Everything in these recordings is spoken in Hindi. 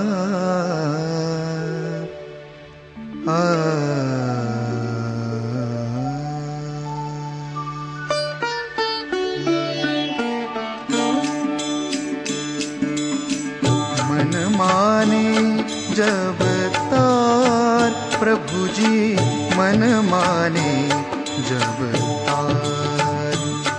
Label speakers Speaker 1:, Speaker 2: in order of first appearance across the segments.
Speaker 1: मन माने जब तार प्रभु जी, मन माने जब तार,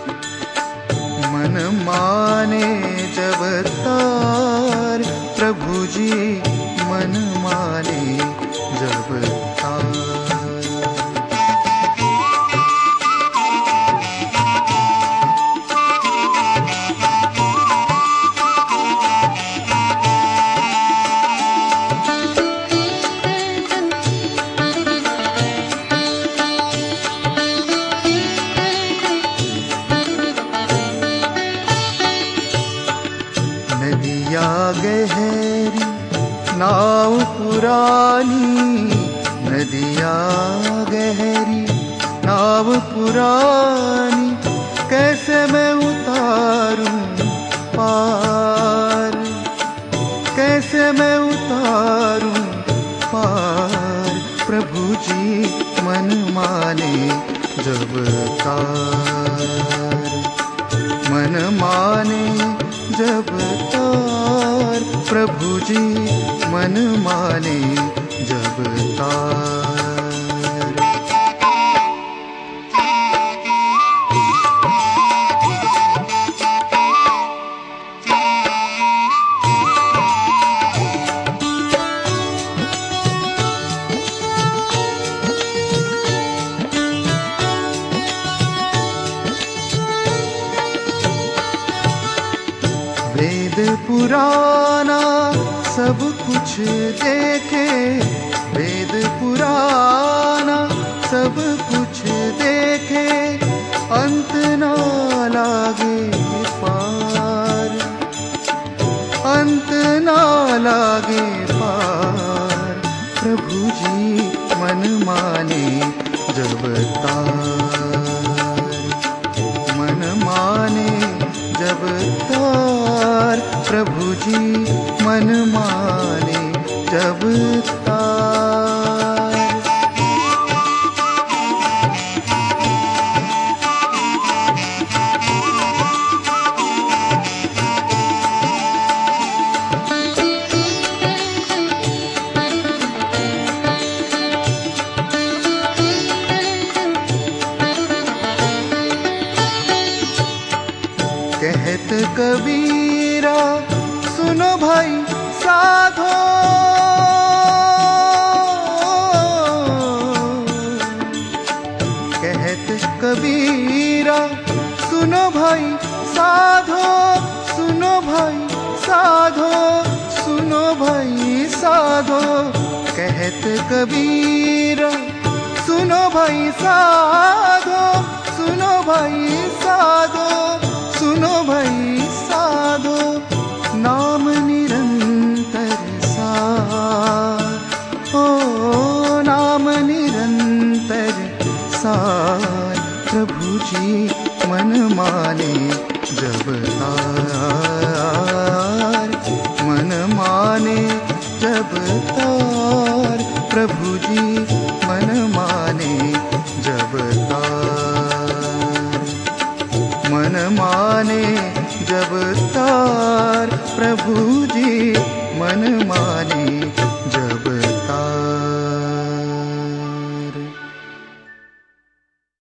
Speaker 1: मन माने जब तार प्रभु जी, मन माने जब तार। नदिया गहरी नाव पुरानी, नदिया गहरी नाव पुरानी, कैसे मैं उतारूं पार, कैसे मैं उतारूं पार प्रभु जी, मन माने जब तार, मन माने जब तार प्रभु जी, मन माने जब तार। वेद पुराना सब कुछ देखे, वेद पुराना सब कुछ देखे, अंत ना लागे पार, अंत ना लागे पार प्रभु जी, मन माने जब तार, मन माने जब तार प्रभु जी, मन माने जब तार। कहत कबीरा सुनो भाई साधो, कहत कबीरा सुनो भाई साधो, सुनो भाई साधो, सुनो भाई साधो, कहत कबीरा सुनो भाई साधो, सुनो भाई साधो, सुनो भाई साधो, नाम निरंतर सार, ओ नाम निरंतर सार प्रभु जी, मन माने जब तार, मन माने जब तार प्रभु जी, मन माने जब तार, मन माने जब तार प्रभु जी, मन माने